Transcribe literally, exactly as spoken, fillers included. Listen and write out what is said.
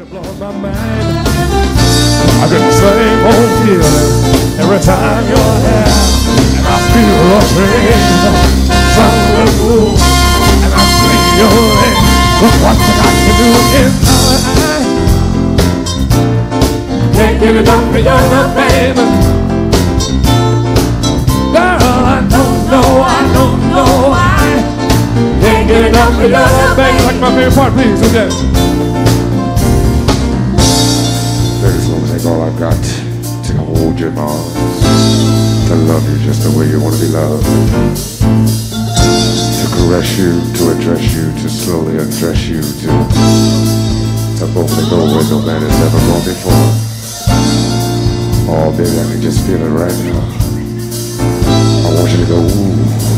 it blows my mind. I get the same old feeling every time you're here, and I feel a train, sun will move, and I see your ring. Look what I got to do in my eye. Can't get enough of your love, baby. Girl, I don't know, I don't know why. Can't get enough of your love, baby. Like my favorite part, please, okay. Baby's gonna take all I've got to hold you in my arms, to love you just the way you want to be loved, to caress you, to address you, to slowly undress you, to to boldly go where no man has ever gone before. Oh, baby, I can just feel it right now. I want you to go, ooh.